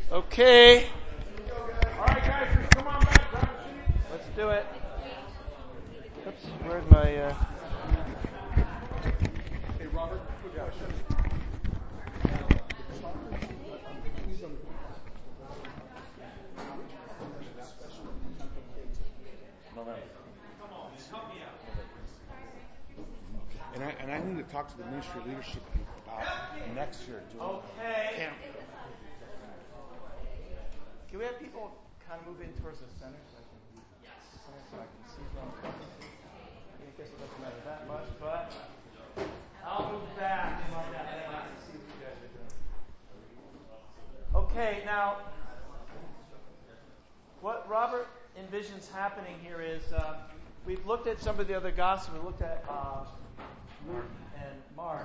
Okay. All right, guys, just come on back. Grab a seat. Let's do it. Oops, where's my... Hey, Robert, quick question. And I need to talk to the Ministry of Leadership about next year doing Okay. camp. Can we have people kind of move in towards the center so I can see who I'm talking to? I guess it doesn't matter that much, but I'll move back like that and I can see what you guys are doing. Okay, now, what Robert envisions happening here is we've looked at some of the other Gospels. We looked at Luke and Mark,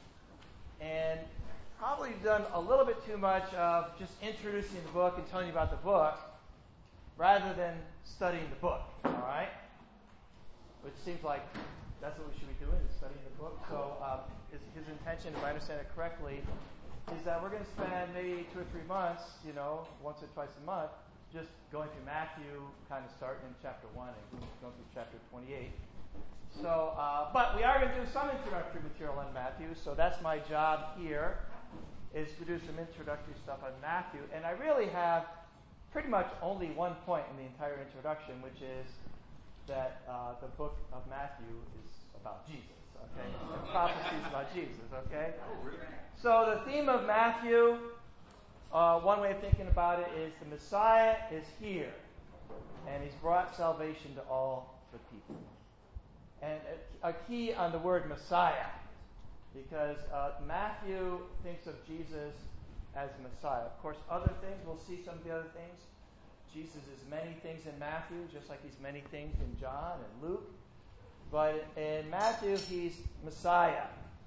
and probably done a little bit too much of just introducing the book and telling you about the book rather than studying the book, all right? Which seems like that's what we should be doing, is studying the book. So his intention, if I understand it correctly, is that we're going to spend maybe 2 or 3 months, once or twice a month, just going through Matthew, kind of starting in chapter 1 and going through chapter 28. So, but we are going to do some introductory material on Matthew, so that's my job here, is to do some introductory stuff on Matthew. And I really have pretty much only one point in the entire introduction, which is that the book of Matthew is about Jesus, okay? The prophecy is about Jesus, okay? So the theme of Matthew, one way of thinking about it is the Messiah is here, and he's brought salvation to all the people. And a key on the word Messiah, because Matthew thinks of Jesus as Messiah. Of course, other things, we'll see some of the other things. Jesus is many things in Matthew, just like he's many things in John and Luke. But in Matthew, he's Messiah.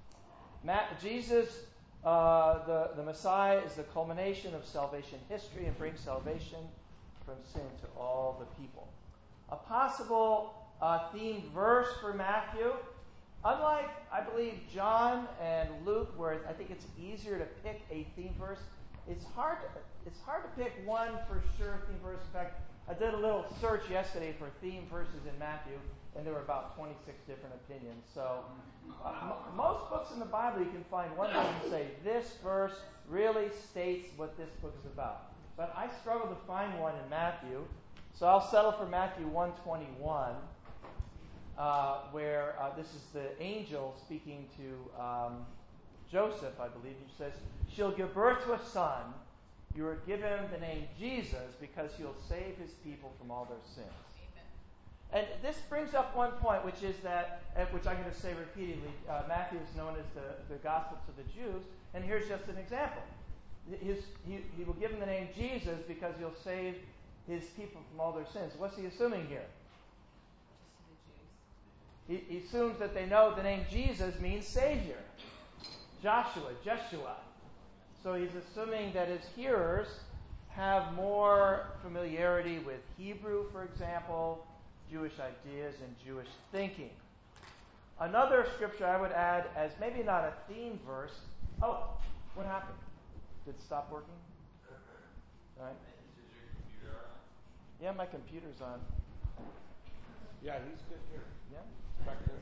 Jesus, the Messiah, is the culmination of salvation history and brings salvation from sin to all the people. A possible themed verse for Matthew, unlike, I believe, John and Luke, where I think it's easier to pick a theme verse, it's hard to pick one for sure theme verse. In fact, I did a little search yesterday for theme verses in Matthew, and there were about 26 different opinions. So most books in the Bible, you can find one that can say, this verse really states what this book is about. But I struggle to find one in Matthew, so I'll settle for Matthew 1:21. Where this is the angel speaking to Joseph, I believe. He says, she'll give birth to a son. You are given the name Jesus because he'll save his people from all their sins. Amen. And this brings up one point, which is that, which I'm going to say repeatedly, Matthew is known as the gospel to the Jews, and here's just an example. He will give him the name Jesus because he'll save his people from all their sins. What's he assuming here? He assumes that they know the name Jesus means Savior. Jeshua. So he's assuming that his hearers have more familiarity with Hebrew, for example, Jewish ideas and Jewish thinking. Another scripture I would add as maybe not a theme verse. Oh, what happened? Did it stop working? All right. Is your computer on? Yeah, my computer's on. Yeah, he's good here. Yeah. Back there.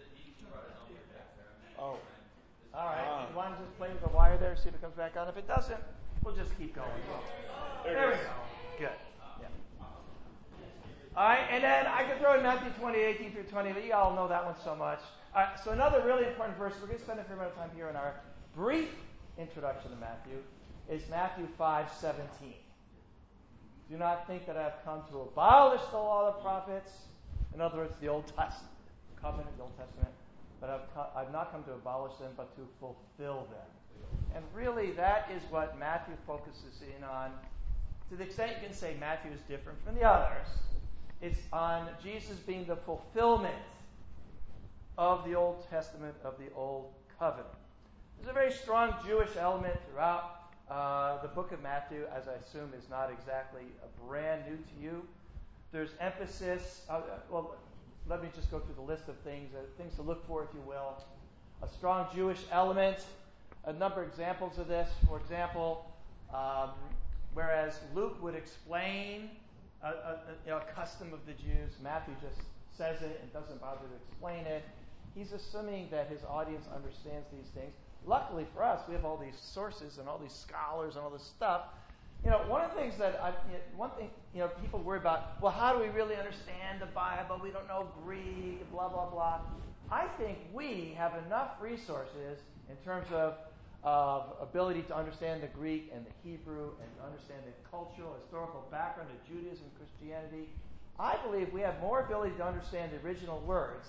Oh. All right. You want to just play with the wire there, see if it comes back on? If it doesn't, we'll just keep going. There we go. Good. Yeah. All right, and then I can throw in Matthew 20:18 through 20, but you all know that one so much. All right, so another really important verse, we're going to spend a fair amount of time here in our brief introduction to Matthew, is Matthew 5:17. Do not think that I have come to abolish the law of the prophets. In other words, the Old Testament, covenant, the Old Testament. But I've not come to abolish them, but to fulfill them. And really, that is what Matthew focuses in on. To the extent you can say Matthew is different from the others, it's on Jesus being the fulfillment of the Old Testament, of the Old Covenant. There's a very strong Jewish element throughout the book of Matthew, as I assume is not exactly brand new to you. There's emphasis, let me just go through the list of things to look for, if you will. A strong Jewish element, a number of examples of this. For example, whereas Luke would explain a custom of the Jews. Matthew just says it and doesn't bother to explain it. He's assuming that his audience understands these things. Luckily for us, we have all these sources and all these scholars and all this stuff. One of the things that people worry about, well, how do we really understand the Bible? We don't know Greek, blah, blah, blah. I think we have enough resources in terms of ability to understand the Greek and the Hebrew and to understand the cultural, historical background of Judaism and Christianity. I believe we have more ability to understand the original words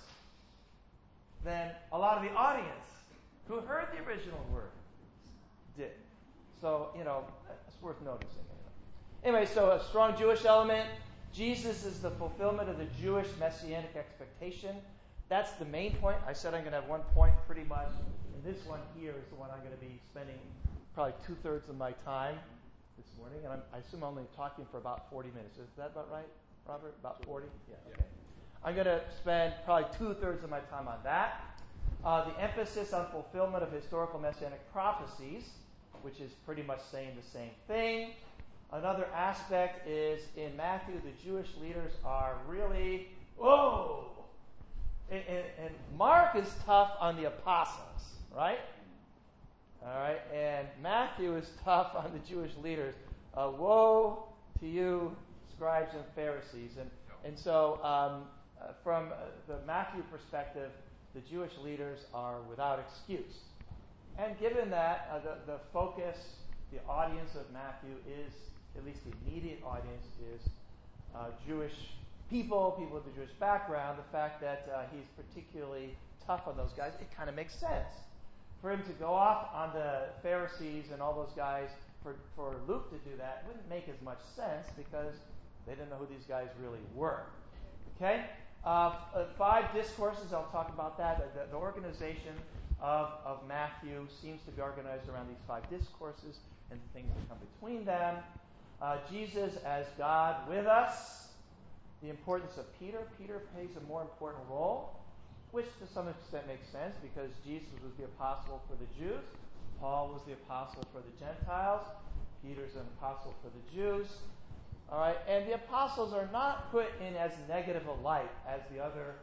than a lot of the audience who heard the original word did. So, it's worth noticing. Anyway, so a strong Jewish element. Jesus is the fulfillment of the Jewish messianic expectation. That's the main point. I said I'm going to have one point pretty much. And this one here is the one I'm going to be spending probably 2/3 of my time this morning. And I assume I'm only talking for about 40 minutes. Is that about right, Robert? About 40? Yeah. Okay. I'm going to spend probably 2/3 of my time on that. The emphasis on fulfillment of historical messianic prophecies, which is pretty much saying the same thing. Another aspect is in Matthew, the Jewish leaders are really, whoa! And Mark is tough on the apostles, right? All right, and Matthew is tough on the Jewish leaders. Woe to you, scribes and Pharisees. And so from the Matthew perspective, the Jewish leaders are without excuse. And given that the focus, the audience of Matthew is, at least the immediate audience, is Jewish people with a Jewish background, the fact that he's particularly tough on those guys, it kind of makes sense. For him to go off on the Pharisees and all those guys, for Luke to do that, wouldn't make as much sense because they didn't know who these guys really were. Okay? 5 discourses, I'll talk about that. The organization of Matthew seems to be organized around these 5 discourses and the things that come between them. Jesus as God with us. The importance of Peter. Peter plays a more important role, which to some extent makes sense because Jesus was the apostle for the Jews. Paul was the apostle for the Gentiles. Peter's an apostle for the Jews. All right, and the apostles are not put in as negative a light as the other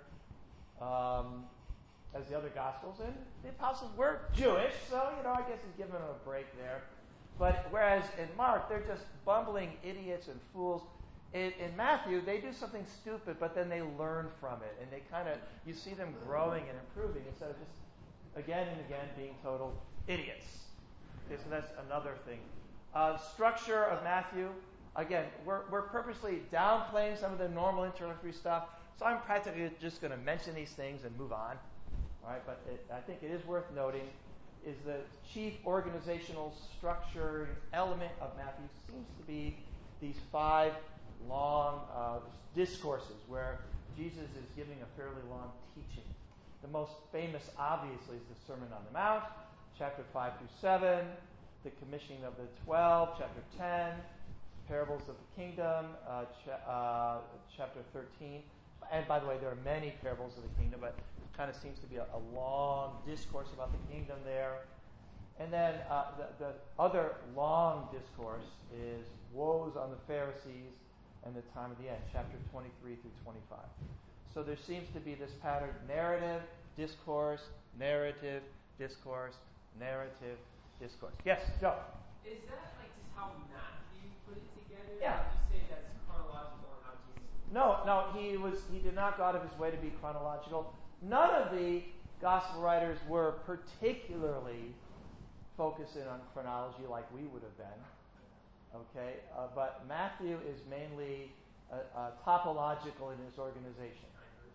gospels. And the apostles were Jewish, so I guess he's giving them a break there. But whereas in Mark, they're just bumbling idiots and fools. In Matthew, they do something stupid, but then they learn from it, and they you see them growing and improving instead of just again and again being total idiots. Okay, so that's another thing. Structure of Matthew. Again, we're purposely downplaying some of the normal introductory stuff, so I'm practically just going to mention these things and move on. All right, but I think it is worth noting is the chief organizational structure element of Matthew seems to be these 5 long discourses where Jesus is giving a fairly long teaching. The most famous, obviously, is the Sermon on the Mount, chapter 5 through 7, the commissioning of the 12, chapter 10, parables of the kingdom, chapter 13. And by the way, there are many parables of the kingdom, but it kind of seems to be a long discourse about the kingdom there. And then the other long discourse is woes on the Pharisees and the time of the end, chapter 23 through 25. So there seems to be this pattern: narrative, discourse, narrative, discourse, narrative, discourse. Yes, Joe? Is that like just how Matthew put it together? Yeah. Or would you say that's chronological and how Jesus? No, he did not go out of his way to be chronological. None of the gospel writers were particularly focusing on chronology like we would have been. Okay, but Matthew is mainly topological in his organization.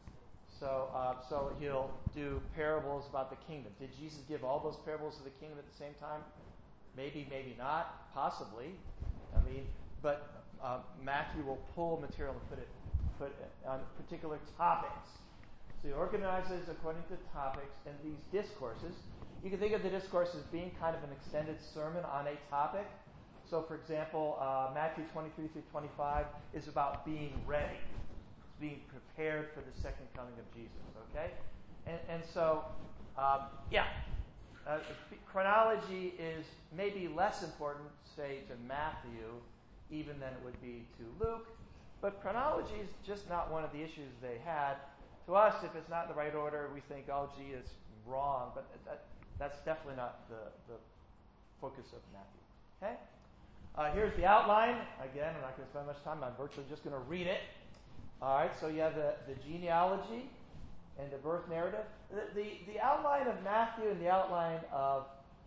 So he'll do parables about the kingdom. Did Jesus give all those parables of the kingdom at the same time? Maybe, maybe not. Possibly. But Matthew will pull material and put it on particular topics. So he organizes according to topics, and these discourses, you can think of the discourse as being kind of an extended sermon on a topic. So, for example, Matthew 23 through 25 is about being ready. It's being prepared for the second coming of Jesus, okay? And so, chronology is maybe less important, say, to Matthew even than it would be to Luke. But chronology is just not one of the issues they had. To us, if it's not in the right order, we think, oh, gee, it's wrong. But that's definitely not the focus of Matthew. Okay? Here's the outline. Again, I'm not going to spend much time. I'm virtually just going to read it. All right, so you have the genealogy and the birth narrative. The outline of Matthew and the outline of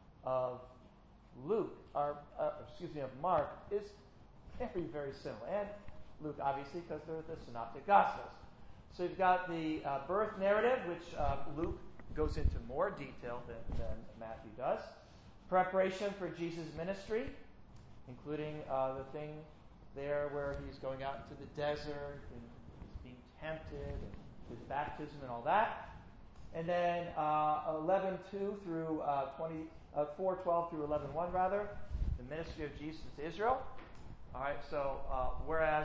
Luke, of Mark, is very, very similar. And Luke, obviously, because they're the synoptic gospels. So you've got the birth narrative, which Luke goes into more detail than Matthew does. Preparation for Jesus' ministry, including the thing there where he's going out into the desert and he's being tempted and his baptism and all that. And then 11:2 through 4:12 through 11:1 rather, the ministry of Jesus to Israel. All right. So whereas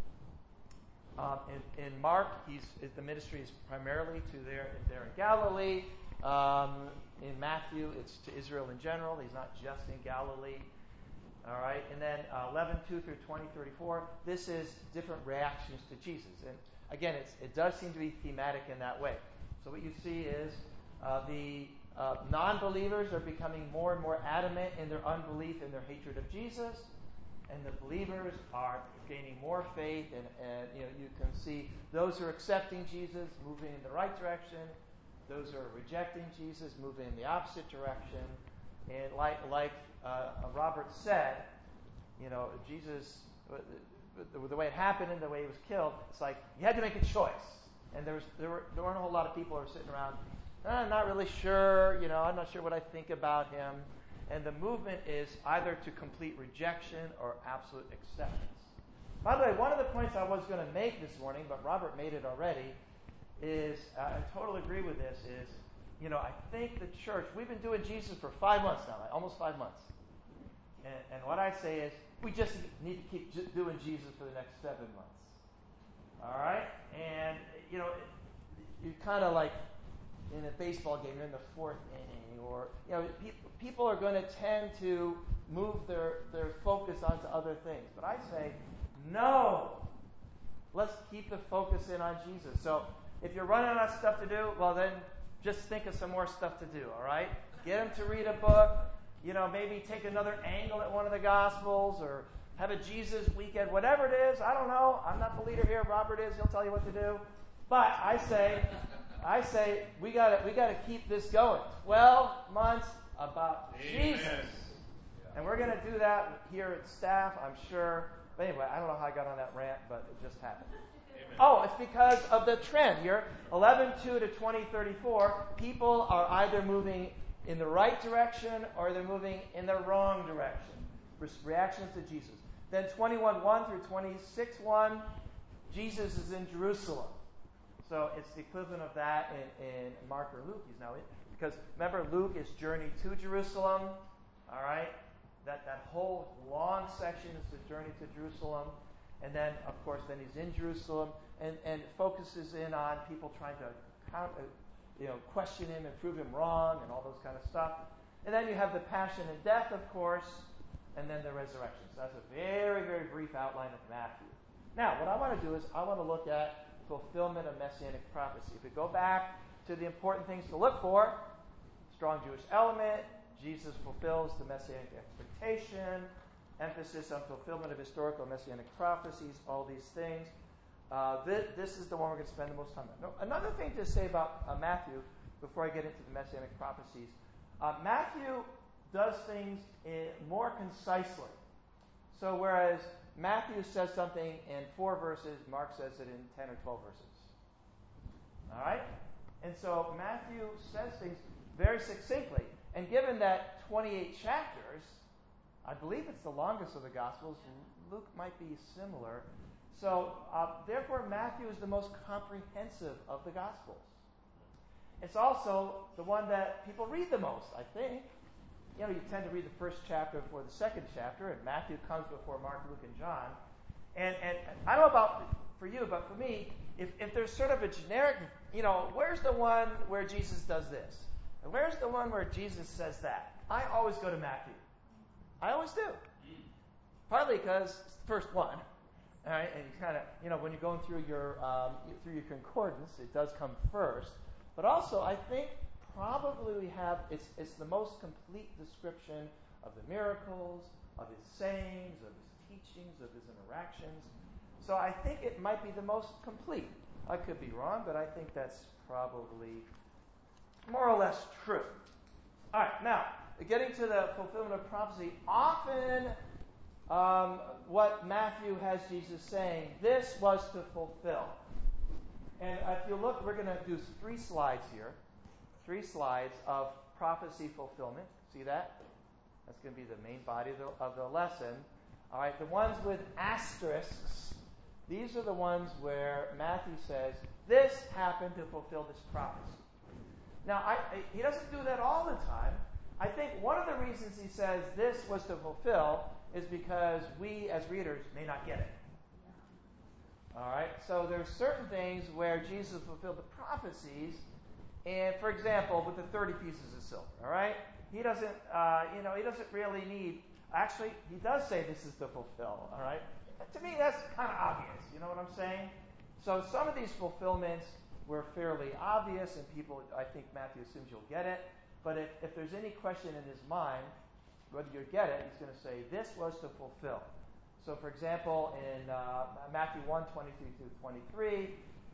in Mark, the ministry is primarily to there in Galilee. In Matthew, it's to Israel in general. He's not just in Galilee. All right. And then 11:2 through 20:34. This is different reactions to Jesus. And again, it does seem to be thematic in that way. So what you see is the non-believers are becoming more and more adamant in their unbelief and their hatred of Jesus, and the believers are gaining more faith. And you can see those who are accepting Jesus moving in the right direction, those who are rejecting Jesus moving in the opposite direction. And like Robert said, Jesus, the way it happened and the way he was killed, it's like you had to make a choice. And there weren't a whole lot of people who were sitting around, I'm not really sure, I'm not sure what I think about him. And the movement is either to complete rejection or absolute acceptance. By the way, one of the points I was going to make this morning, but Robert made it already, is, I totally agree with this, is, I think the church, we've been doing Jesus for 5 months now, almost 5 months. And what I say is, we just need to keep doing Jesus for the next 7 months. All right? And, you're kind of like in a baseball game, you're in the 4th inning, or, people are going to tend to move their focus onto other things. But I say, no! Let's keep the focus in on Jesus. So, if you're running out of stuff to do, well then, just think of some more stuff to do, all right? Get them to read a book, maybe take another angle at one of the Gospels, or have a Jesus weekend, whatever it is. I don't know. I'm not the leader here. Robert is. He'll tell you what to do. But I say, we got to keep this going. 12 months about Amen. Jesus. And we're going to do that here at staff, I'm sure. But anyway, I don't know how I got on that rant, but it just happened. Amen. Oh, it's because of the trend here. 11:2 to 20:34, people are either moving in the right direction or they're moving in the wrong direction. Reactions to Jesus. Then 21:1 through 26:1, Jesus is in Jerusalem. So it's the equivalent of that in Mark or Luke. He's now in. Because remember, Luke is journey to Jerusalem. All right? That whole long section is the journey to Jerusalem. And then, of course, then he's in Jerusalem and focuses in on people trying to question him and prove him wrong and all those kind of stuff. And then you have the passion and death, of course, and then the resurrection. So that's a very, very brief outline of Matthew. Now, what I want to do is I want to look at fulfillment of Messianic prophecy. If we go back to the important things to look for, strong Jewish element, Jesus fulfills the Messianic expectation, emphasis on fulfillment of historical Messianic prophecies, all these things. This is the one we're going to spend the most time on. Another thing to say about Matthew, before I get into the Messianic prophecies, Matthew does things more concisely. So whereas Matthew says something in 4 verses, Mark says it in 10 or 12 verses. All right? And so Matthew says things very succinctly. And given that 28 chapters, I believe it's the longest of the Gospels. Luke might be similar. So, therefore, Matthew is the most comprehensive of the Gospels. It's also the one that people read the most, I think. You tend to read the first chapter before the second chapter, and Matthew comes before Mark, Luke, and John. And I don't know about for you, but for me, if there's sort of a generic, where's the one where Jesus does this? And where's the one where Jesus says that? I always go to Matthew. I always do. Partly because it's the first one. All right, and you kind of, when you're going through your concordance, it does come first. But also, I think probably we have it's the most complete description of the miracles, of his sayings, of his teachings, of his interactions. So I think it might be the most complete. I could be wrong, but I think that's probably more or less true. All right, now getting to the fulfillment of prophecy, often. What Matthew has Jesus saying, this was to fulfill. And if you look, we're going to do 3 slides here. 3 slides of prophecy fulfillment. See that? That's going to be the main body of the lesson. All right, the ones with asterisks, these are the ones where Matthew says, this happened to fulfill this prophecy. Now, he doesn't do that all the time. I think one of the reasons he says this was to fulfill is because we as readers may not get it. All right? So there's certain things where Jesus fulfilled the prophecies, and for example, with the 30 pieces of silver, all right? He doesn't really need, actually, he does say this is to fulfill, all right? To me, that's kind of obvious, you know what I'm saying? So some of these fulfillments were fairly obvious, and people, I think Matthew assumes you'll get it, but if there's any question in his mind, whether you get it, he's going to say, this was to fulfill. So, for example, in Matthew 1, 23 through 23,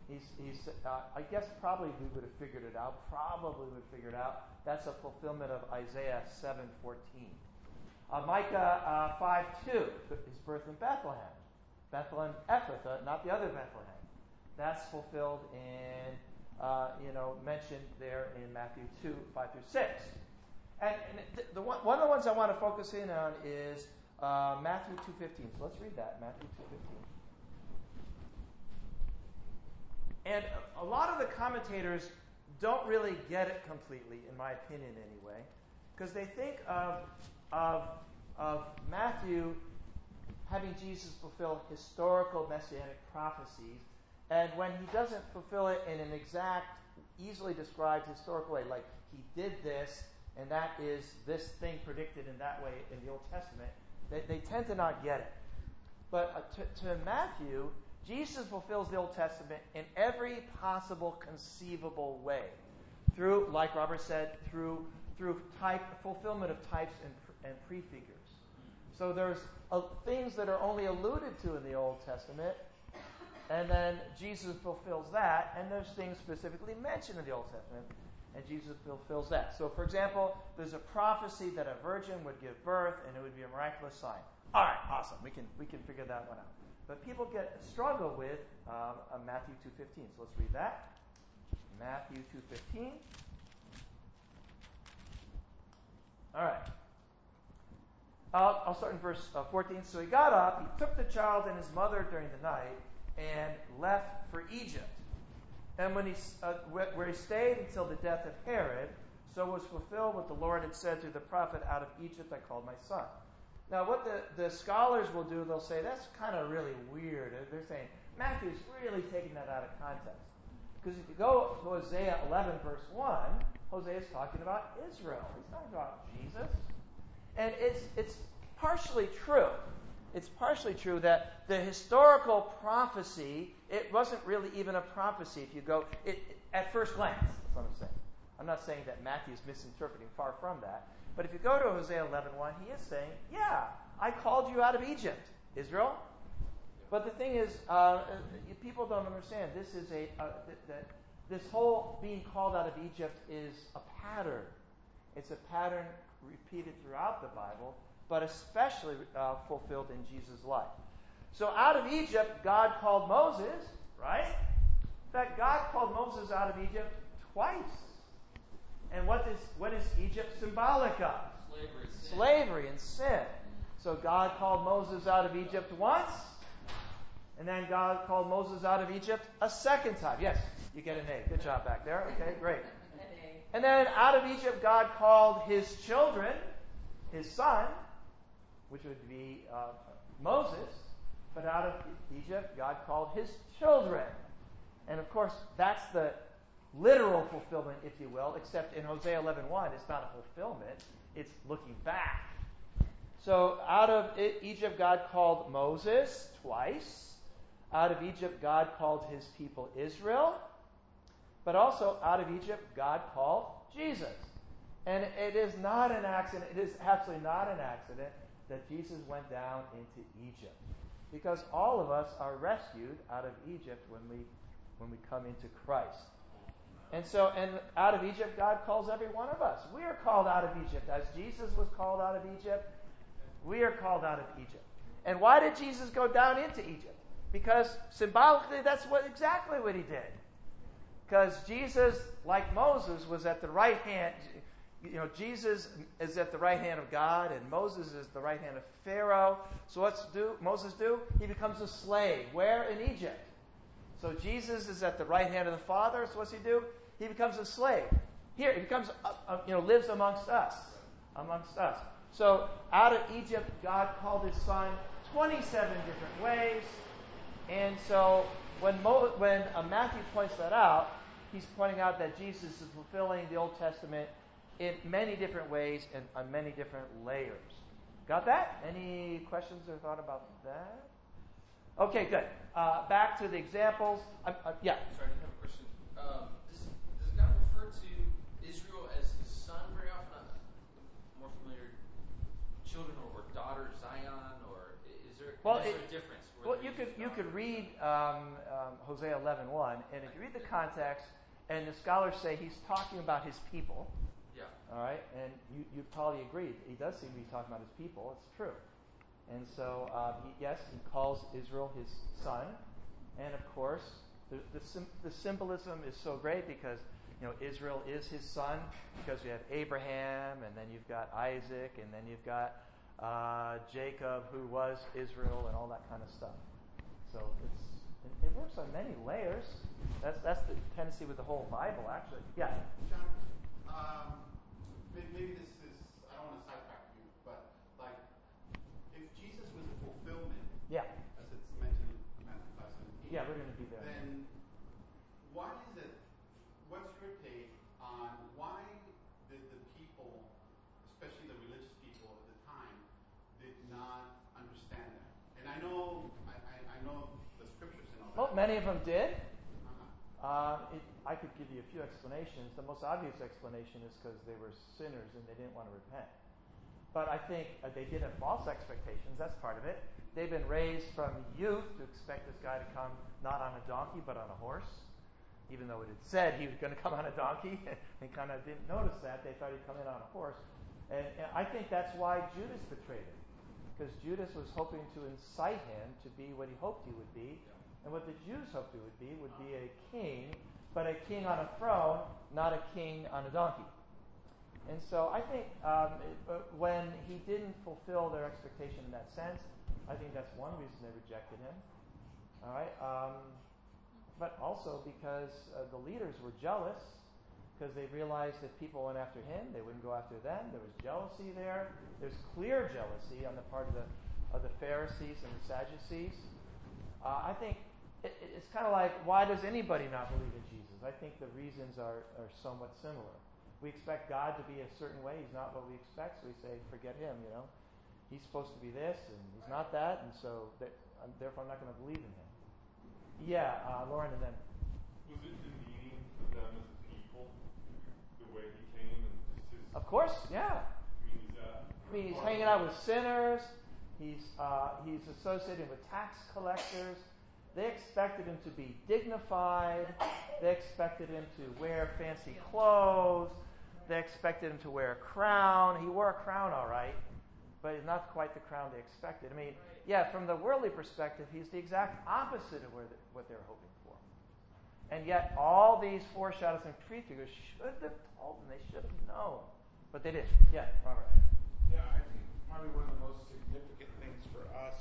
I guess probably we would have figured it out. That's a fulfillment of Isaiah 7:14. Micah 5:2, his birth in Bethlehem. Bethlehem Ephrathah, not the other Bethlehem. That's fulfilled in, mentioned there in Matthew 2, 5 through 6. And one of the ones I want to focus in on is Matthew 2:15. So let's read that, Matthew 2:15. And a lot of the commentators don't really get it completely, in my opinion anyway, because they think of Matthew having Jesus fulfill historical messianic prophecies, and when he doesn't fulfill it in an exact, easily described historical way, like he did this, and that is this thing predicted in that way in the Old Testament, they tend to not get it. But to Matthew, Jesus fulfills the Old Testament in every possible conceivable way. Through, like Robert said, through fulfillment of types and prefigures. So there's things that are only alluded to in the Old Testament, and then Jesus fulfills that, and there's things specifically mentioned in the Old Testament, and Jesus fulfills that. So, for example, there's a prophecy that a virgin would give birth, and it would be a miraculous sign. All right, awesome. We can figure that one out. But people struggle with Matthew 2:15. So let's read that. Matthew 2:15. All right. I'll start in verse 14. So he got up, he took the child and his mother during the night, and left for Egypt. And when where he stayed until the death of Herod, so was fulfilled what the Lord had said through the prophet, out of Egypt I called my son. Now what the scholars will do, they'll say, that's kind of really weird. They're saying, Matthew's really taking that out of context. Because if you go to Hosea 11, verse 1, Hosea is talking about Israel. He's talking about Jesus. And it's partially true. It's partially true that the historical prophecy, it wasn't really even a prophecy if you go, at first glance, that's what I'm saying. I'm not saying that Matthew is misinterpreting, far from that. But if you go to Hosea 11:1, he is saying, yeah, I called you out of Egypt, Israel. But the thing is, people don't understand. This is this whole being called out of Egypt is a pattern. It's a pattern repeated throughout the Bible, but especially fulfilled in Jesus' life. So out of Egypt, God called Moses, right? In fact, God called Moses out of Egypt twice. And what is Egypt symbolic of? Slavery and sin. So God called Moses out of Egypt once, and then God called Moses out of Egypt a second time. Yes, you get an A. Good job back there. Okay, great. And then out of Egypt, God called his children, his son, which would be Moses. But out of Egypt, God called his children. And of course, that's the literal fulfillment, if you will, except in Hosea 11:1, it's not a fulfillment. It's looking back. So out of Egypt, God called Moses twice. Out of Egypt, God called his people Israel. But also out of Egypt, God called Jesus. And it is not an accident, it is absolutely not an accident that Jesus went down into Egypt. Because all of us are rescued out of Egypt when we come into Christ. And out of Egypt, God calls every one of us. We are called out of Egypt. As Jesus was called out of Egypt, we are called out of Egypt. And why did Jesus go down into Egypt? Because symbolically, that's exactly what he did. Because Jesus, like Moses, was at the right hand. Jesus is at the right hand of God, and Moses is the right hand of Pharaoh. So what's Moses do? He becomes a slave. Where? In Egypt. So Jesus is at the right hand of the Father. So what's he do? He becomes a slave. Here, he becomes, lives amongst us. Amongst us. So out of Egypt, God called his son 27 different ways. And so when Matthew points that out, he's pointing out that Jesus is fulfilling the Old Testament in many different ways and on many different layers. Got that? Any questions or thought about that? Okay, good. Back to the examples. Yeah. Sorry, I have a question. Does God refer to Israel as his son very often? I'm more familiar, children or daughter Zion, or is there a difference? Well, you could read Hosea 11:1, and if you read the context, and the scholars say he's talking about his people. Yeah. All right, and you'd probably agree. He does seem to be talking about his people. It's true. And so, he calls Israel his son. And of course, the symbolism is so great because, Israel is his son because you have Abraham, and then you've got Isaac, and then you've got Jacob, who was Israel, and all that kind of stuff. So it works on many layers. That's the tendency with the whole Bible, actually. Yeah. John, maybe this is, I don't want to sidetrack you, but if Jesus was a fulfillment, Yeah. as it's mentioned in Matthew 5:17, Yeah, we're going to be there. then why is it, what's your take on why did the people, especially the religious people at the time, did not understand that? And I know the scriptures and all that. Well, many of them did. Uh-huh. I could give you a few explanations. The most obvious explanation is because they were sinners and they didn't want to repent. But I think they did have false expectations. That's part of it. They've been raised from youth to expect this guy to come not on a donkey but on a horse, even though it had said he was going to come on a donkey, and kind of didn't notice that. They thought he'd come in on a horse. And I think that's why Judas betrayed him, because Judas was hoping to incite him to be what he hoped he would be. And what the Jews hoped he would be a king, but a king on a throne, not a king on a donkey. And so I think when he didn't fulfill their expectation in that sense, I think that's one reason they rejected him. All right, but also because the leaders were jealous, because they realized that people went after him, they wouldn't go after them. There was jealousy there. There's clear jealousy on the part of the Pharisees and the Sadducees. I think it's kind of like, why does anybody not believe in Jesus? I think the reasons are somewhat similar. We expect God to be a certain way. He's not what we expect, so we say, forget him, He's supposed to be this, and he's not that, and so therefore I'm not going to believe in him. Yeah, Lauren, and then... Was it demeaning for them as a people, the way he came and just his... Of course, yeah. He's hanging out with sinners. He's associated with tax collectors. They expected him to be dignified. They expected him to wear fancy clothes. They expected him to wear a crown. He wore a crown, all right, but it's not quite the crown they expected. I mean, yeah, from the worldly perspective, he's the exact opposite of what they were hoping for. And yet, all these foreshadows and prefigures should have told them. They should have known, but they didn't. Yeah, Robert. Yeah, I think probably one of the most significant things for us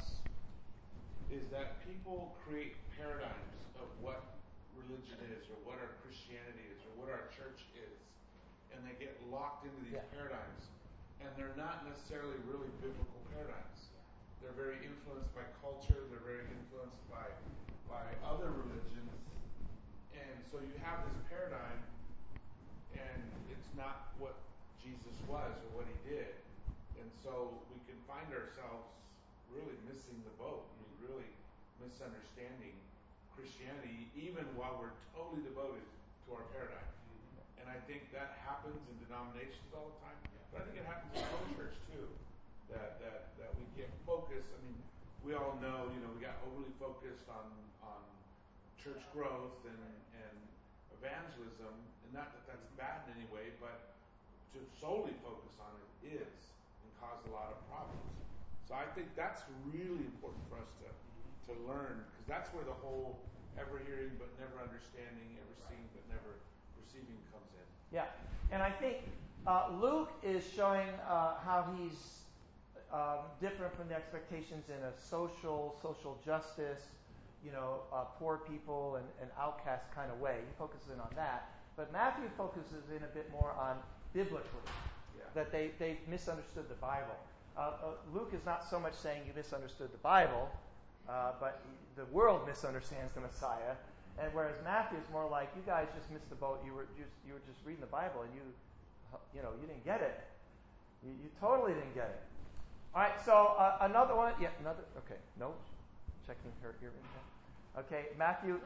is that people create paradigms of what religion is, or what our Christianity is, or what our church is, and they get locked into these paradigms, and they're not necessarily really biblical paradigms. They're very influenced by culture, they're very influenced by other religions, and so you have this paradigm, and it's not what Jesus was or what he did, and And so we can find ourselves really missing the boat. I mean, really misunderstanding Christianity, even while we're totally devoted to our paradigm. And I think that happens in denominations all the time. But I think it happens in our own church too. That we get focused. I mean, we all know, we got overly focused on church growth and evangelism, and not that that's bad in any way, but to solely focus on it is and cause a lot of problems. So I think that's really important for us to learn, because that's where the whole ever hearing but never understanding, ever seeing but never perceiving comes in. Yeah, and I think Luke is showing how he's different from the expectations in a social justice, poor people and outcast kind of way. He focuses in on that. But Matthew focuses in a bit more on biblically, that they misunderstood the Bible. Luke is not so much saying you misunderstood the Bible, but the world misunderstands the Messiah. And whereas Matthew is more like, you guys just missed the boat. You were just reading the Bible and you didn't get it. You totally didn't get it. All right. So another one. Yeah. Another. Okay. No. Checking her earring. Okay. Matthew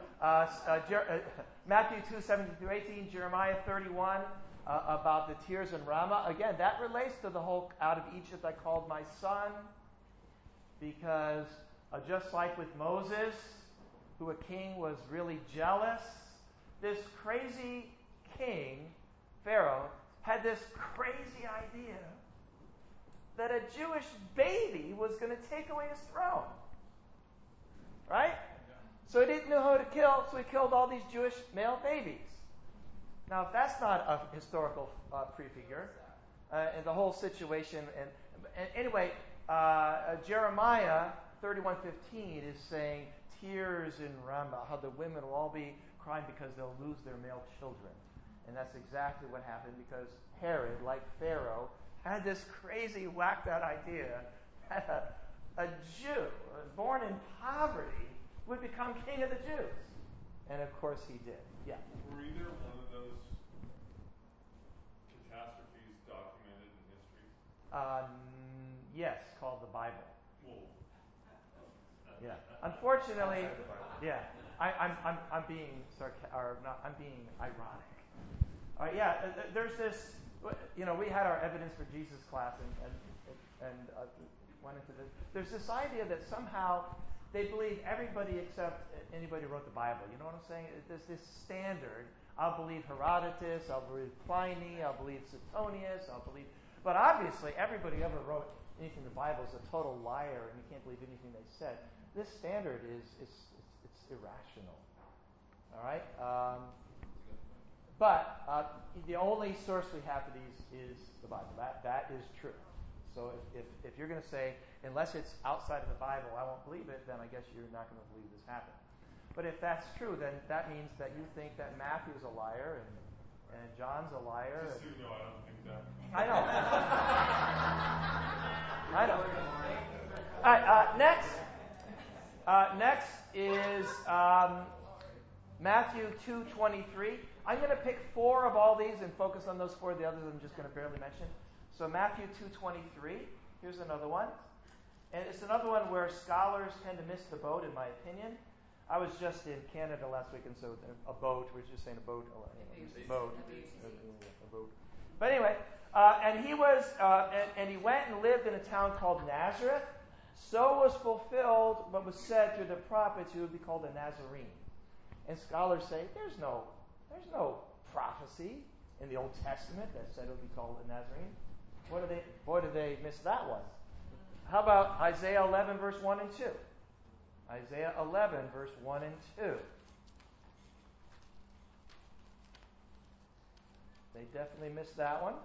2:17-18. Jeremiah 31 about the tears in Ramah. Again, that relates to the whole "out of Egypt I called my son," because just like with Moses, who a king was really jealous, this crazy king, Pharaoh, had this crazy idea that a Jewish baby was going to take away his throne. Right? So he didn't know who to kill, so he killed all these Jewish male babies. Now, if that's not a historical prefigure, and the whole situation, and anyway, Jeremiah 31:15 is saying, tears in Ramah, how the women will all be crying because they'll lose their male children. And that's exactly what happened, because Herod, like Pharaoh, had this crazy whacked out idea that a Jew born in poverty would become king of the Jews. And of course he did. Yeah. Were either one of those catastrophes documented in history? Yes, called the Bible. Well, Yeah. Unfortunately, yeah. I'm being I'm being ironic. All right. Yeah. There's this. We had our evidence for Jesus class and went into this. There's this idea that somehow they believe everybody except anybody who wrote the Bible. You know what I'm saying? There's this standard. I'll believe Herodotus. I'll believe Pliny. I'll believe Suetonius. But obviously, everybody who ever wrote anything in the Bible is a total liar, and you can't believe anything they said. This standard it's irrational. All right. But the only source we have for these is the Bible. That is true. So if you're going to say, unless it's outside of the Bible, I won't believe it, then I guess you're not going to believe this happened. But if that's true, then that means that you think that Matthew's a liar and John's a liar. Just so you know, I don't think that. I know. I know. All right, next is Matthew 2:23. I'm going to pick 4 of all these and focus on those 4. The others I'm just going to barely mention. So Matthew 2:23. Here's another one. And it's another one where scholars tend to miss the boat, in my opinion. I was just in Canada last week, and so a boat, we're just saying a boat. A boat. But anyway, and he was, and he went and lived in a town called Nazareth. So was fulfilled what was said through the prophets, who would be called a Nazarene. And scholars say there's no prophecy in the Old Testament that said it would be called a Nazarene. Boy, did they miss that one. How about Isaiah 11, verse 1 and 2? Isaiah 11, verse 1 and 2. They definitely missed that one.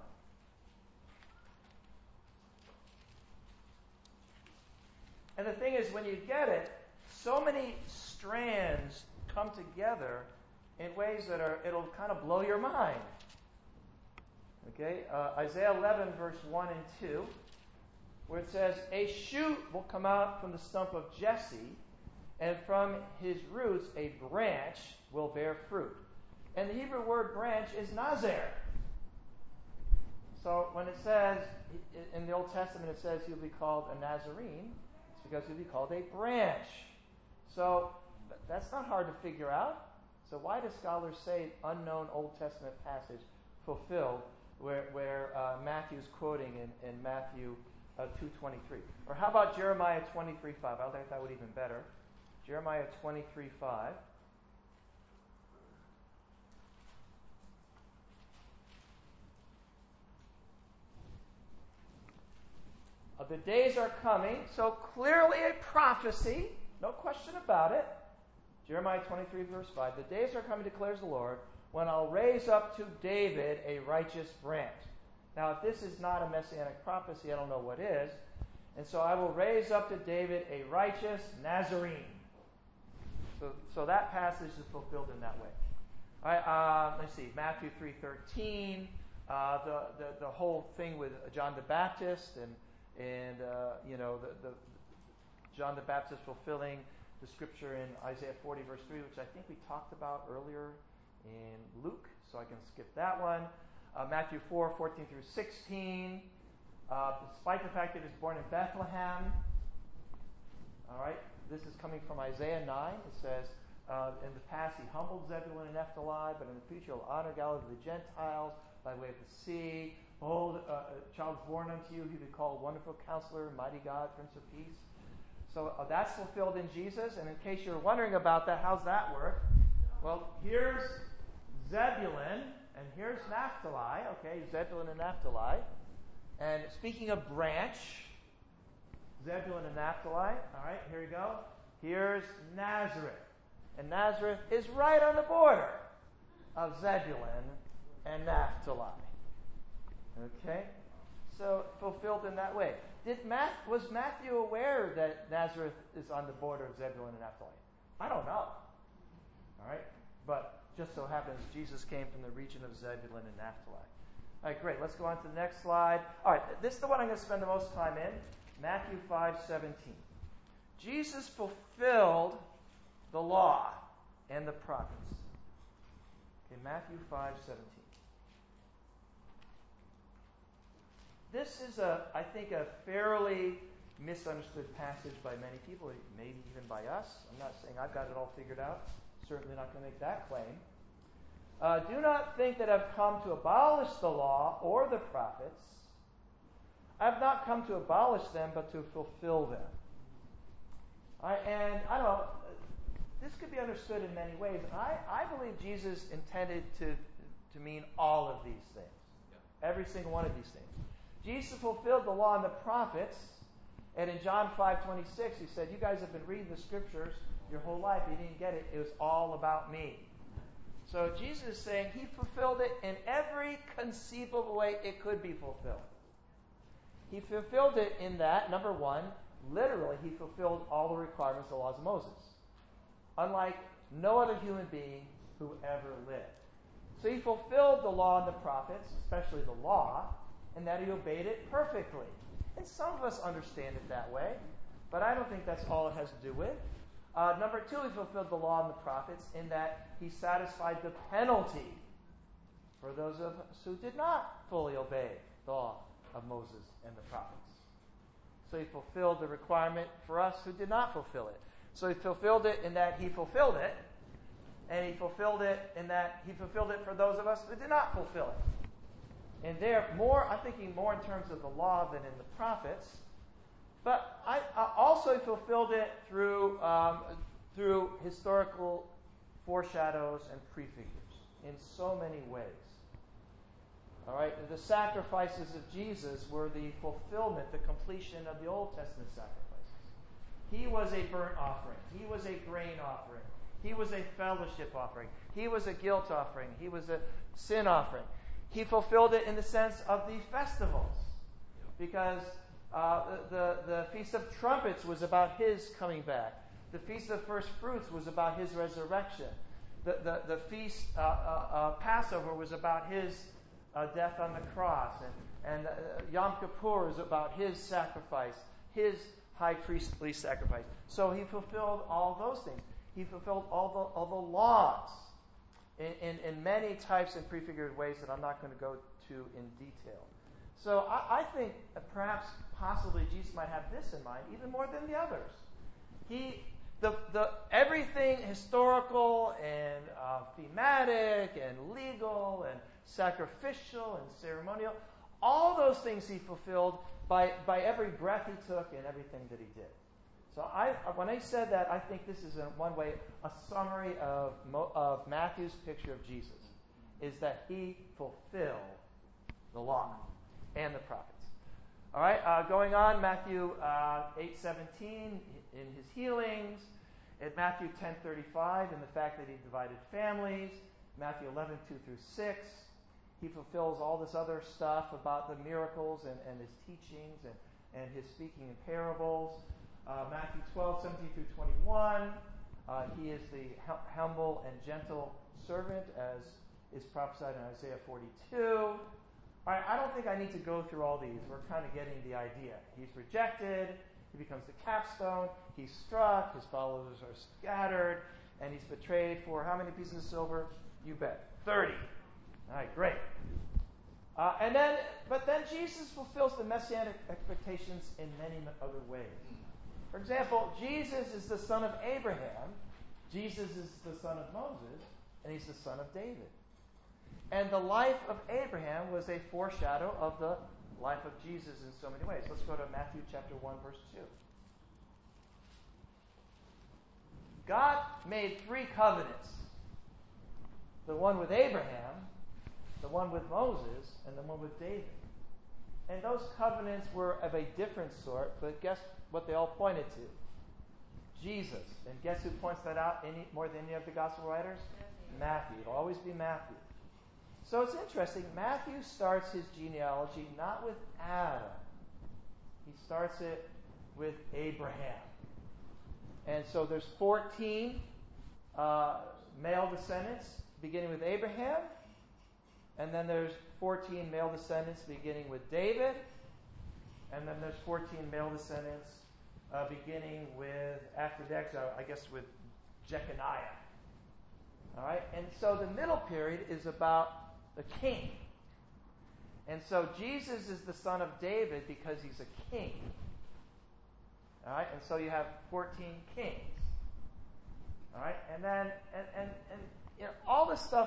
And the thing is, when you get it, so many strands come together in ways that it'll kind of blow your mind. Okay, Isaiah 11, verse 1 and 2, where it says, "A shoot will come out from the stump of Jesse, and from his roots a branch will bear fruit." And the Hebrew word branch is nazer. So when it says, in the Old Testament it says he'll be called a Nazarene, it's because he'll be called a branch. So that's not hard to figure out. So why do scholars say unknown Old Testament passage fulfilled where Matthew's quoting in Matthew 2:23? Or how about Jeremiah 23:5? I think that would even better. Jeremiah 23:5. The days are coming, so clearly a prophecy, no question about it. Jeremiah 23, verse 5. The days are coming, declares the Lord, when I'll raise up to David a righteous branch. Now, if this is not a messianic prophecy, I don't know what is. And so I will raise up to David a righteous Nazarene. So that passage is fulfilled in that way. All right, let's see, Matthew 3:13, the whole thing with John the Baptist and the John the Baptist fulfilling the scripture in Isaiah 40 verse 3, which I think we talked about earlier in Luke, so I can skip that one. Matthew 4:14 through 16, despite the fact that he was born in Bethlehem. All right, this is coming from Isaiah 9. It says, in the past he humbled Zebulun and Naphtali, but in the future he'll honor Galilee of the Gentiles by way of the sea. Behold, a child is born unto you. He will be called Wonderful Counselor, Mighty God, Prince of Peace. So that's fulfilled in Jesus. And in case you're wondering about that, how's that work? Well, here's Zebulun and here's Naphtali. Okay, Zebulun and Naphtali. And speaking of branch, Zebulun and Naphtali. All right, here we go. Here's Nazareth. And Nazareth is right on the border of Zebulun and Naphtali. Okay? So fulfilled in that way. Was Matthew aware that Nazareth is on the border of Zebulun and Naphtali? I don't know. All right? But just so happens Jesus came from the region of Zebulun and Naphtali. All right, great. Let's go on to the next slide. All right, this is the one I'm going to spend the most time in. Matthew 5:17. Jesus fulfilled the law and the prophets. Okay, Matthew 5:17. This is, I think, a fairly misunderstood passage by many people, maybe even by us. I'm not saying I've got it all figured out. Certainly not going to make that claim. Do not think that I've come to abolish the law or the prophets. I've not come to abolish them, but to fulfill them. And I don't know, this could be understood in many ways. I believe Jesus intended to mean all of these things. Yeah. Every single one of these things. Jesus fulfilled the law and the prophets. And in John 5:26, he said, you guys have been reading the scriptures your whole life. You didn't get it. It was all about me. So Jesus is saying he fulfilled it in every conceivable way it could be fulfilled. He fulfilled it in that, number one, literally he fulfilled all the requirements of the laws of Moses. Unlike no other human being who ever lived. So he fulfilled the law and the prophets, especially the law, and that he obeyed it perfectly. And some of us understand it that way, but I don't think that's all it has to do with. Number two, he fulfilled the law and the prophets in that he satisfied the penalty for those of us who did not fully obey the law of Moses and the prophets. So he fulfilled the requirement for us who did not fulfill it. So he fulfilled it in that he fulfilled it, and he fulfilled it in that he fulfilled it for those of us who did not fulfill it. And I'm thinking more in terms of the law than in the prophets. But I also fulfilled it through historical foreshadows and prefigures in so many ways. All right, the sacrifices of Jesus were the fulfillment, the completion of the Old Testament sacrifices. He was a burnt offering. He was a grain offering. He was a fellowship offering. He was a guilt offering. He was a sin offering. He fulfilled it in the sense of the festivals, because the Feast of Trumpets was about his coming back. The Feast of First Fruits was about his resurrection. The Feast Passover was about his death on the cross. And Yom Kippur is about his sacrifice, his high priestly sacrifice. So he fulfilled all those things. He fulfilled all the laws in many types and prefigured ways that I'm not going to go to in detail. So I think perhaps possibly Jesus might have this in mind even more than the others. The everything historical and thematic and legal and sacrificial and ceremonial, all those things he fulfilled by every breath he took and everything that he did. So when I said that, I think this is in one way a summary of Matthew's picture of Jesus, is that he fulfilled the law and the prophets. All right, going on, Matthew 8:17 in his healings, at Matthew 10:35 in the fact that he divided families, Matthew 11:2-6, he fulfills all this other stuff about the miracles and his teachings and his speaking in parables. Matthew 12:17-21, he is the humble and gentle servant, as is prophesied in Isaiah 42. All right, I don't think I need to go through all these. We're kind of getting the idea. He's rejected. He becomes the capstone. He's struck. His followers are scattered. And he's betrayed for how many pieces of silver? You bet. 30. All right, great. But then Jesus fulfills the messianic expectations in many other ways. For example, Jesus is the son of Abraham. Jesus is the son of Moses. And he's the son of David. And the life of Abraham was a foreshadow of the life of Jesus in so many ways. Let's go to Matthew chapter 1, verse 2. God made 3 covenants. The one with Abraham, the one with Moses, and the one with David. And those covenants were of a different sort, but guess what they all pointed to? Jesus. And guess who points that out more than any of the gospel writers? Matthew. It'll always be Matthew. So it's interesting. Matthew starts his genealogy not with Adam. He starts it with Abraham. And so there's 14 male descendants beginning with Abraham. And then there's 14 male descendants beginning with David. And then there's 14 male descendants beginning with, after the exile, I guess with Jeconiah. All right? And so the middle period is about the king. And so Jesus is the son of David because he's a king. All right? And so you have 14 kings. All right? And then, and you know, all this stuff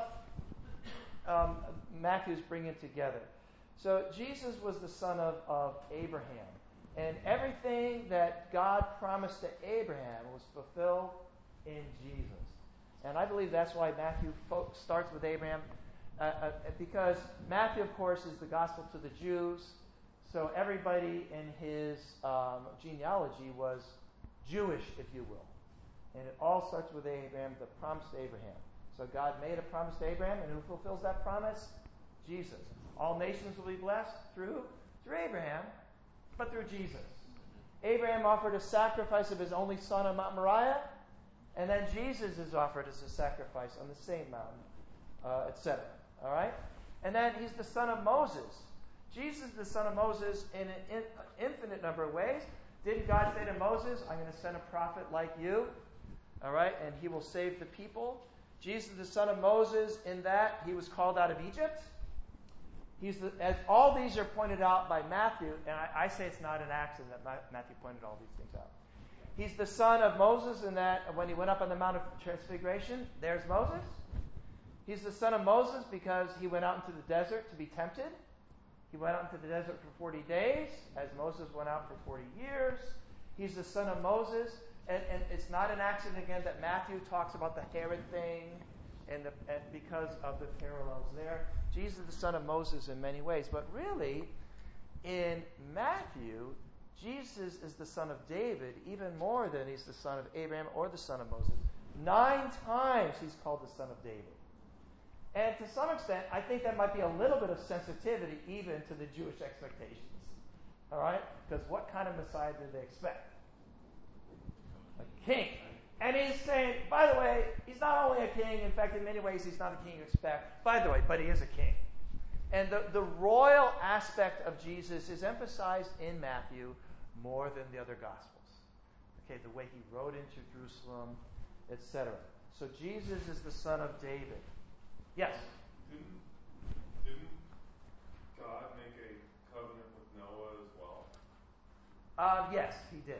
Matthew's bringing together. So Jesus was the son of Abraham. And everything that God promised to Abraham was fulfilled in Jesus. And I believe that's why Matthew starts with Abraham, because Matthew, of course, is the gospel to the Jews. So everybody in his genealogy was Jewish, if you will. And it all starts with Abraham, the promise to Abraham. So God made a promise to Abraham, and who fulfills that promise? Jesus. All nations will be blessed through Abraham, but through Jesus. Abraham offered a sacrifice of his only son on Mount Moriah, and then Jesus is offered as a sacrifice on the same mountain, etc. All right? And then he's the son of Moses. Jesus is the son of Moses in an infinite number of ways. Didn't God say to Moses, I'm going to send a prophet like you, all right, and he will save the people? Jesus is the son of Moses in that he was called out of Egypt. As all these are pointed out by Matthew, and I say it's not an accident that Matthew pointed all these things out. He's the son of Moses in that when he went up on the Mount of Transfiguration, there's Moses. He's the son of Moses because he went out into the desert to be tempted. He went out into the desert for 40 days, as Moses went out for 40 years. He's the son of Moses, and it's not an accident again that Matthew talks about the Herod thing, and because of the parallels there. Jesus is the son of Moses in many ways, but really, in Matthew, Jesus is the son of David even more than he's the son of Abraham or the son of Moses. 9 times he's called the son of David. And to some extent, I think that might be a little bit of sensitivity even to the Jewish expectations. All right? Because what kind of Messiah did they expect? A king. And he's saying, by the way, he's not only a king, in fact, in many ways, he's not a king you expect. By the way, but he is a king. And the royal aspect of Jesus is emphasized in Matthew more than the other Gospels. Okay, the way he rode into Jerusalem, etc. So Jesus is the son of David. Yes? Didn't God make a Yes, he did.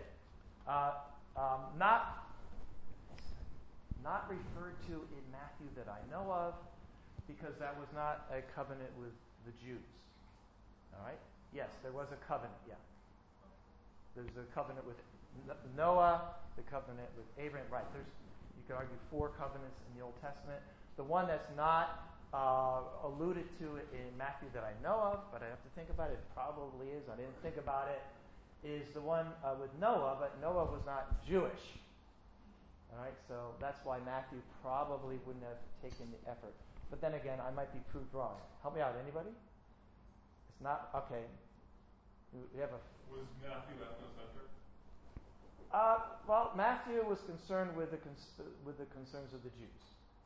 Not referred to in Matthew that I know of, because that was not a covenant with the Jews. All right? Yes, there was a covenant, yeah. There's a covenant with Noah, the covenant with Abraham. Right, you could argue 4 covenants in the Old Testament. The one that's not alluded to in Matthew that I know of, but I have to think about it, it probably is, I didn't think about it, is the one with Noah, but Noah was not Jewish. All right, so that's why Matthew probably wouldn't have taken the effort. But then again, I might be proved wrong. Help me out, anybody? It's not, okay. We have a... Was Matthew ethnocentric? Well, Matthew was concerned with the concerns of the Jews.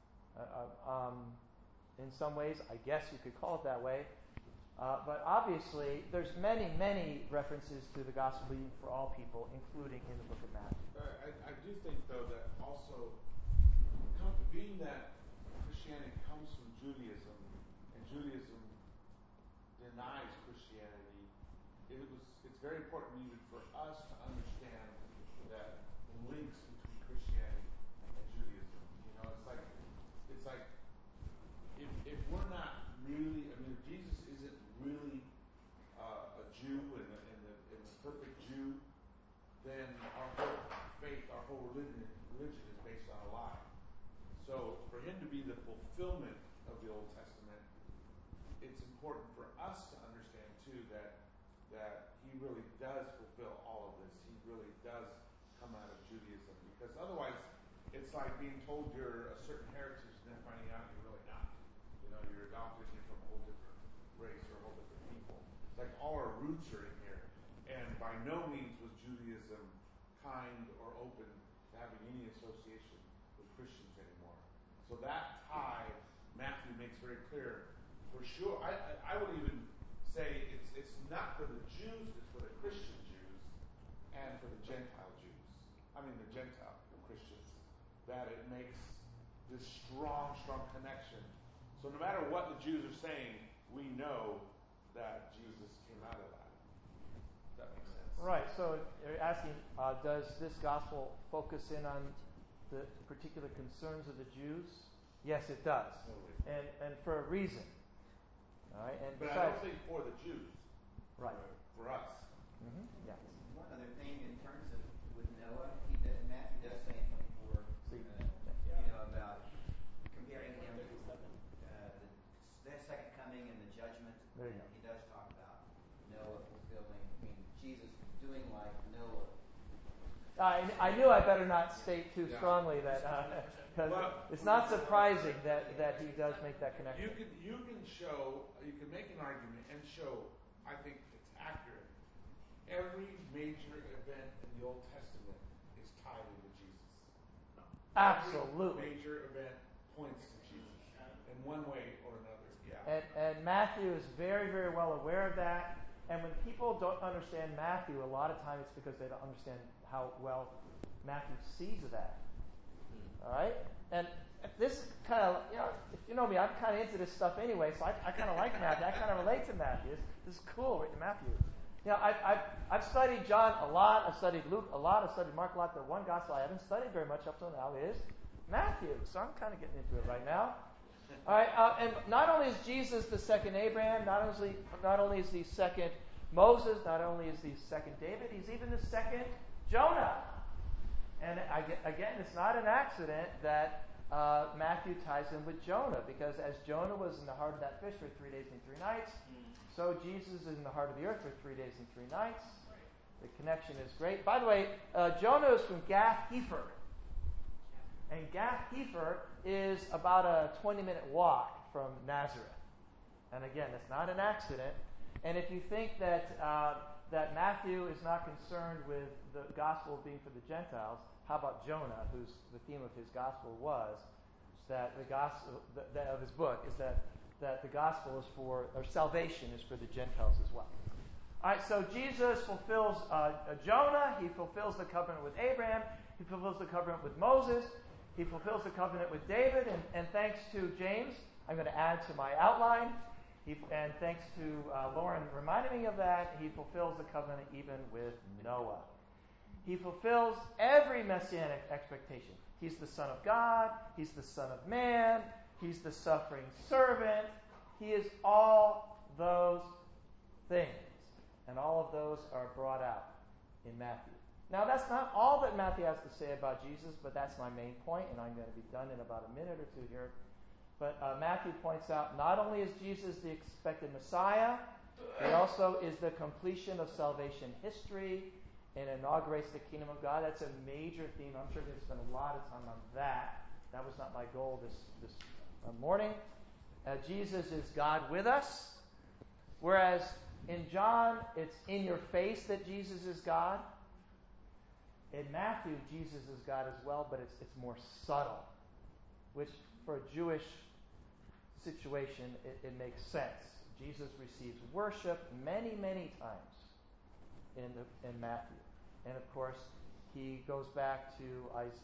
In some ways, I guess you could call it that way. But obviously, there's many, many references to the gospel being for all people, including in the book of Matthew. I do think, though, that also, being that Christianity comes from Judaism, and Judaism denies Christianity, it's very important even for us to understand that the links between Christianity and Judaism. You know, it's like if we're not really, I mean, if Jesus isn't really a Jew and the perfect Jew, then our whole faith, our whole religion is based on a lie. So for him to be the fulfillment of the Old Testament, it's important for us to understand too that he really does fulfill all of this. He really does come out of Judaism, because otherwise it's like being told you're a certain heritage and then finding out you're really not. You know, you're adopted, you're from a whole different race or a whole different people. It's like all our roots are in here. And by no means was Judaism kind or open to having any association with Christians anymore. So that tie, Matthew makes very clear. For sure, I would even say it's not for the Jews, it's for the Christian Jews and for the Gentile Jews. I mean the Gentile Christians, that it makes this strong, strong connection. So no matter what the Jews are saying, we know that Jesus came out of that. Does that make sense? Right, so you're asking, does this gospel focus in on the particular concerns of the Jews? Yes, it does. Totally. And for a reason. All right, and but besides, I don't think for the Jews. Right. For us. Mm-hmm. Yes. One other thing in terms of with Noah, Matthew does say in 24, about comparing him to the second coming and the judgment. There you go. He does talk about Noah fulfilling, Jesus doing like Noah. I knew I better not state too strongly that, because it's not surprising that he does make that connection. You can make an argument and show, I think it's accurate. Every major event in the Old Testament is tied into Jesus. Absolutely. Every major event points to Jesus in one way or another. Yeah. And Matthew is very, very well aware of that. And when people don't understand Matthew, a lot of times it's because they don't understand how well Matthew sees that. All right? And this kind of, if you know me, I'm kind of into this stuff anyway, so I kind of like Matthew. I kind of relate to Matthew. This is cool, right, Matthew. I've studied John a lot. I've studied Luke a lot. I've studied Mark a lot. The one gospel I haven't studied very much up till now is Matthew. So I'm kind of getting into it right now. All right, and not only is Jesus the second Abraham, not only is he second Moses, not only is he second David, he's even the second Jonah. And again, it's not an accident that Matthew ties him with Jonah, because as Jonah was in the heart of that fish for 3 days and 3 nights, so Jesus is in the heart of the earth for 3 days and 3 nights. The connection is great. By the way, Jonah is from Gath-Hepher. And Gath-Hepher is about a 20-minute walk from Nazareth. And again, it's not an accident. And if you think that Matthew is not concerned with the gospel being for the Gentiles, how about Jonah, whose the theme of his gospel was that the gospel of his book is that the gospel is for, or salvation is for the Gentiles as well. All right, so Jesus fulfills Jonah. He fulfills the covenant with Abraham. He fulfills the covenant with Moses. He fulfills the covenant with David. And thanks to James, I'm going to add to my outline. And thanks to Lauren reminding me of that, he fulfills the covenant even with Noah. He fulfills every messianic expectation. He's the Son of God. He's the Son of Man. He's the suffering servant. He is all those things. And all of those are brought out in Matthew. Now, that's not all that Matthew has to say about Jesus, but that's my main point, and I'm going to be done in about a minute or two here. But Matthew points out not only is Jesus the expected Messiah, he also is the completion of salvation history and inaugurates the kingdom of God. That's a major theme. I'm sure we're going to spend a lot of time on that. That was not my goal this morning. Jesus is God with us, whereas in John, it's in your face that Jesus is God. In Matthew, Jesus is God as well, but it's more subtle, which for a Jewish situation, it makes sense. Jesus receives worship many, many times in Matthew. And of course, he goes back to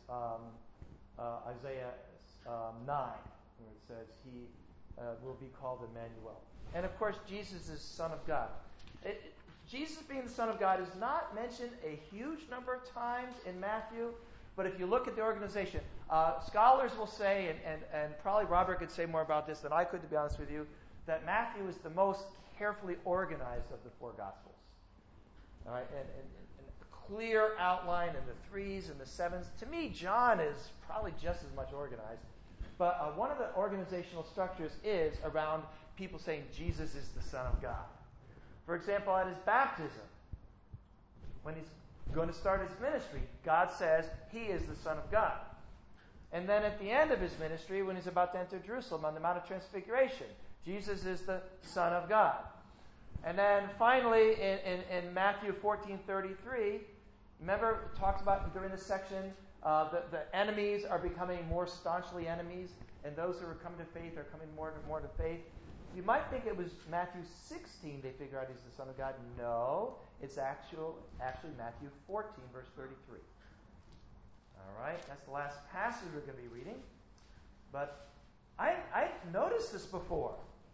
Isaiah 9, where it says he will be called Emmanuel. And of course, Jesus is Son of God. Jesus being the Son of God is not mentioned a huge number of times in Matthew, but if you look at the organization, scholars will say, and probably Robert could say more about this than I could, to be honest with you, that Matthew is the most carefully organized of the four Gospels. All right, and clear outline and the 3s and the 7s. To me, John is probably just as much organized. But one of the organizational structures is around people saying Jesus is the Son of God. For example, at his baptism, when he's going to start his ministry, God says he is the Son of God. And then at the end of his ministry, when he's about to enter Jerusalem on the Mount of Transfiguration, Jesus is the Son of God. And then finally, in Matthew 14:33, remember, it talks about during this section, the enemies are becoming more staunchly enemies, and those who are coming to faith are coming more and more to faith. You might think it was Matthew 16 they figure out he's the Son of God. No, it's actually Matthew 14, verse 33. All right, that's the last passage we're going to be reading. But I noticed this before.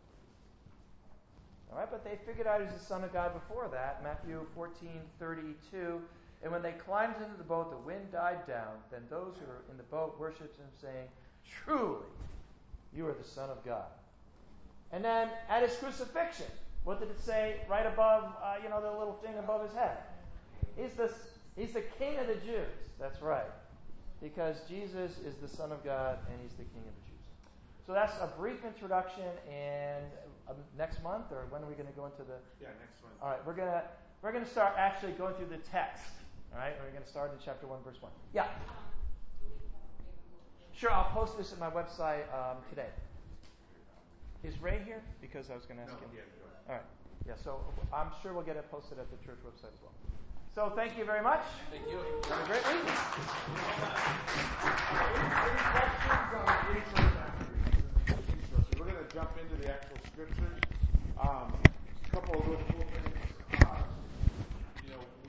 All right, but they figured out he's the Son of God before that. Matthew 14:32. And when they climbed into the boat, the wind died down. Then those who were in the boat worshipped him, saying, "Truly, you are the Son of God." And then at his crucifixion, what did it say right above, the little thing above his head? He's the King of the Jews. That's right. Because Jesus is the Son of God and he's the King of the Jews. So that's a brief introduction, and next month, or when are we going to go into the... Yeah, next month. All right, we're going to start actually going through the text. All right, we're going to start in chapter 1, verse 1. Yeah. Sure, I'll post this at my website today. Is Ray here? Because I was going to ask him. Yeah, all right. Yeah, so I'm sure we'll get it posted at the church website as well. So thank you very much. Thank you. Have a great week. Any questions on the intros after we We're going to jump into the actual scriptures. A couple of little cool things.